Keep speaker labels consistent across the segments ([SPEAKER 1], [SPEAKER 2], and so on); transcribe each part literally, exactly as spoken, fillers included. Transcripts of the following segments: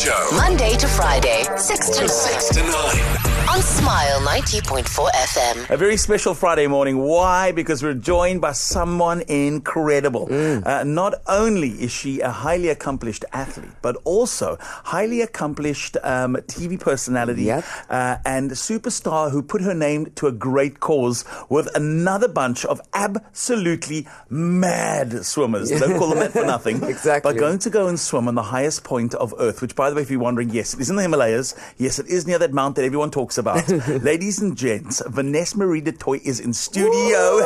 [SPEAKER 1] Show.
[SPEAKER 2] Monday to Friday, six to nine.
[SPEAKER 1] six to nine.
[SPEAKER 2] On Smile ninety point four F M.
[SPEAKER 3] A very special Friday morning. Why? Because we're joined by someone incredible. Mm. Uh, not only is she a highly accomplished athlete, but also highly accomplished um, T V personality
[SPEAKER 4] Yep.
[SPEAKER 3] uh, and superstar who put her name to a great cause with another bunch of absolutely mad swimmers. Don't call them that for nothing.
[SPEAKER 4] Exactly.
[SPEAKER 3] But going to go and swim on the highest point of Earth, which, by the way, if you're wondering, yes, it is in the Himalayas. Yes, it is near that mount that everyone talks about. Ladies and gents, Vanessa Marie du Toit is in studio.
[SPEAKER 4] Woo!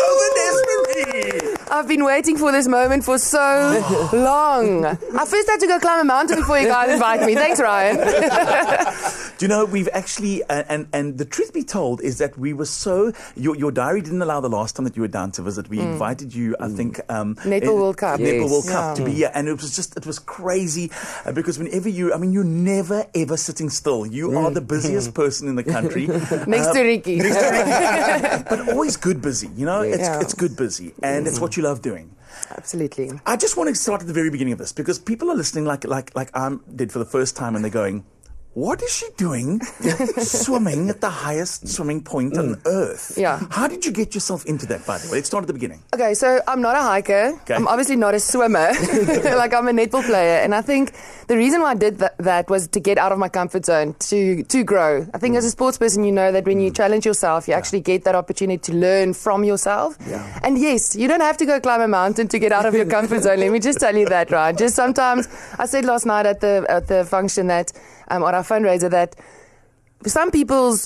[SPEAKER 3] Hello, Vanessa Marie.
[SPEAKER 5] I've been waiting for this moment for so long. I first had to go climb a mountain before you guys invite me. Thanks, Ryan.
[SPEAKER 3] Do you know, we've actually, uh, and and the truth be told is that we were so, your, your diary didn't allow the last time that you were down to visit. We mm. invited you, I think. Um,
[SPEAKER 5] Netball World Cup.
[SPEAKER 3] Netball
[SPEAKER 4] Yes.
[SPEAKER 3] World Cup
[SPEAKER 5] Yeah.
[SPEAKER 3] to be here. And it was just, it was crazy uh, because whenever you, I mean, you're never ever sitting still. You mm. are the busiest person in the country.
[SPEAKER 5] Next
[SPEAKER 3] uh,
[SPEAKER 5] to Ricky.
[SPEAKER 3] Next to Ricky. But always good busy, you know? It's,
[SPEAKER 5] Yeah.
[SPEAKER 3] it's good busy. And it's what you love doing.
[SPEAKER 5] Absolutely.
[SPEAKER 3] I just want to start at the very beginning of this because people are listening like like like I did for the first time and they're going, what is she doing swimming at the highest swimming point on Earth?
[SPEAKER 5] Yeah.
[SPEAKER 3] How did you get yourself into that, by the way? Let's start at the beginning.
[SPEAKER 5] Okay, so I'm not a hiker.
[SPEAKER 3] Okay.
[SPEAKER 5] I'm obviously not a swimmer. Like, I'm a netball player. And I think the reason why I did that, that was to get out of my comfort zone, to to grow. I think mm. as a sports person, you know that when you challenge yourself, you yeah. actually get that opportunity to learn from yourself.
[SPEAKER 3] Yeah.
[SPEAKER 5] And yes, you don't have to go climb a mountain to get out of your comfort zone. Let me just tell you that, right? Just sometimes, I said last night at the at the function that, um, on our fundraiser, that some people's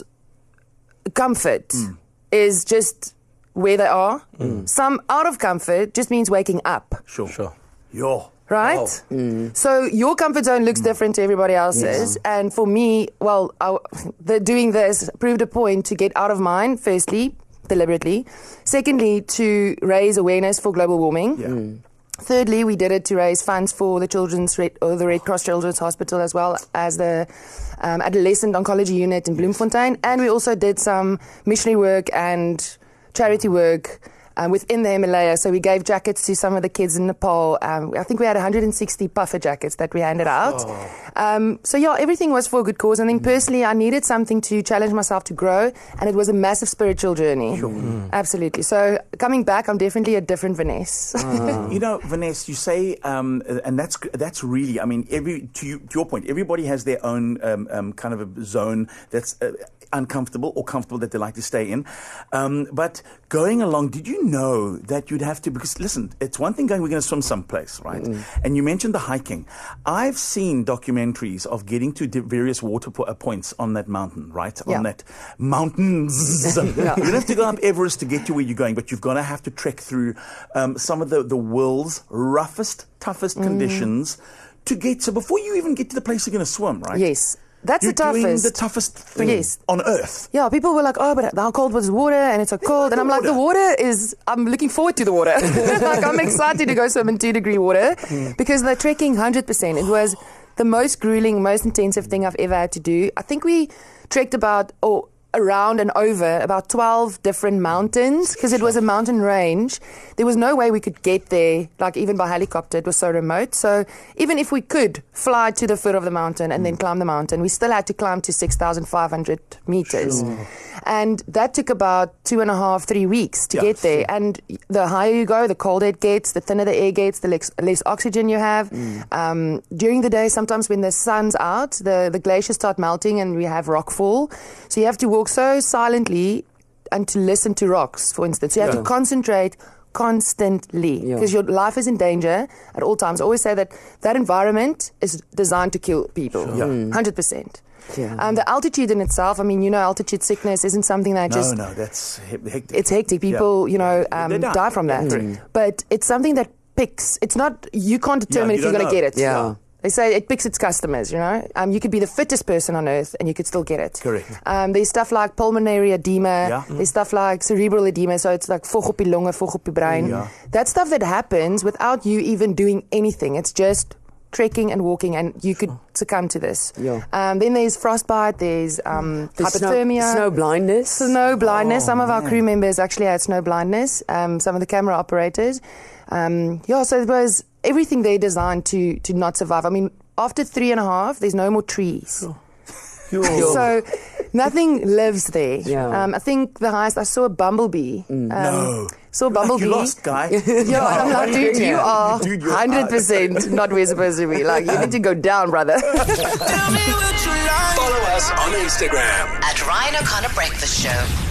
[SPEAKER 5] comfort mm. is just where they are. Mm. Some out of comfort just means waking up.
[SPEAKER 3] Sure. Sure. Yo.
[SPEAKER 5] Right?
[SPEAKER 3] Oh.
[SPEAKER 5] Mm. So your comfort zone looks mm. different to everybody else's. Yeah. And for me, well, I, the, doing this proved a point to get out of mine, firstly, deliberately. Secondly, to raise awareness for global warming.
[SPEAKER 3] Yeah. Mm.
[SPEAKER 5] Thirdly, we did it to raise funds for the Children's Red, or the Red Cross Children's Hospital, as well as the um, Adolescent Oncology Unit in Bloemfontein. And we also did some missionary work and charity work Um, within the Himalayas. So we gave jackets to some of the kids in Nepal. Um, I think we had one hundred sixty puffer jackets that we handed out. Oh. Um, so yeah, everything was for a good cause. And then mm. personally, I needed something to challenge myself to grow. And it was a massive spiritual journey. Sure. Mm. Absolutely. So coming back, I'm definitely a different Vanessa.
[SPEAKER 3] Uh. You know, Vanessa, you say, um, and that's that's really, I mean, every to, you, to your point, everybody has their own um, um, kind of a zone that's uh, uncomfortable or comfortable that they like to stay in. Um, but going along, did you know that you'd have to, because listen, it's one thing going, we're going to swim someplace, right? Mm. And you mentioned the hiking. I've seen documentaries of getting to various water po- points on that mountain, right?
[SPEAKER 5] Yeah.
[SPEAKER 3] On that mountains. Yeah. You don't have to go up Everest to get to where you're going, but you're going to have to trek through um, some of the, the world's roughest, toughest mm. conditions to get, so before you even get to the place you're going to swim, right?
[SPEAKER 5] Yes. That's
[SPEAKER 3] You're
[SPEAKER 5] the toughest.
[SPEAKER 3] doing the toughest thing
[SPEAKER 5] yes.
[SPEAKER 3] on Earth.
[SPEAKER 5] Yeah, people were like, oh, but how cold was the water? And it's so cold. And I'm like, the water is, I'm looking forward to the water. Like, I'm excited to go swim in two degree water mm. because they're trekking one hundred percent. It was the most grueling, most intensive thing I've ever had to do. I think we trekked about, oh, around and over about twelve different mountains because it was a mountain range. There was no way we could get there, like even by helicopter. It was so remote. So even if we could fly to the foot of the mountain and mm. then climb the mountain, we still had to climb to six thousand five hundred meters. Sure. And that took about two and a half, three weeks to yeah, get there. Sure. And the higher you go, the colder it gets, the thinner the air gets, the less, less oxygen you have. Mm. Um, during the day, sometimes when the sun's out, the, the glaciers start melting and we have rockfall. So you have to walk so silently and to listen to rocks, for instance. You have yeah. to concentrate constantly because yeah. your life is in danger at all times. I always say that that environment is designed to kill people, sure. yeah. one hundred percent. Yeah. Um, the altitude in itself, I mean, you know, altitude sickness isn't something that
[SPEAKER 3] no,
[SPEAKER 5] just...
[SPEAKER 3] No, no, that's hectic.
[SPEAKER 5] It's hectic. People, yeah. you know, um, die. die from that.
[SPEAKER 3] Mm.
[SPEAKER 5] But it's something that picks. It's not... You can't determine yeah, you if you're going to get it.
[SPEAKER 4] Yeah. yeah.
[SPEAKER 5] They say it picks its customers, you know. Um, you could be the fittest person on earth and you could still get it.
[SPEAKER 3] Correct.
[SPEAKER 5] Um, there's stuff like pulmonary edema.
[SPEAKER 3] Yeah. Mm.
[SPEAKER 5] There's stuff like cerebral edema. So it's like vog op die longe, vog op die brein.
[SPEAKER 3] Yeah.
[SPEAKER 5] That stuff that happens without you even doing anything. It's just trekking and walking and you could succumb to this.
[SPEAKER 4] Yeah.
[SPEAKER 5] Um, then there's frostbite. There's um,
[SPEAKER 4] there's
[SPEAKER 5] hypothermia.
[SPEAKER 4] Snow, snow blindness.
[SPEAKER 5] Snow blindness.
[SPEAKER 3] Oh,
[SPEAKER 5] Some of our
[SPEAKER 3] man.
[SPEAKER 5] crew members actually had snow blindness. Um, some of the camera operators. Um, yeah, so it was everything they designed to to not survive. I mean, after three and a half, there's no more trees.
[SPEAKER 1] Yo.
[SPEAKER 5] So nothing lives there.
[SPEAKER 1] Yeah.
[SPEAKER 5] Um, I think the highest I saw a bumblebee. Um,
[SPEAKER 3] No.
[SPEAKER 5] Saw a bumblebee.
[SPEAKER 3] You lost, guy.
[SPEAKER 5] Yeah, I'm like, dude, you are
[SPEAKER 3] Dude, you're-
[SPEAKER 5] one hundred percent not where you're supposed to be. Like, you need to go down, brother.
[SPEAKER 4] Follow us on Instagram
[SPEAKER 2] At Ryan O'Connor Breakfast Show.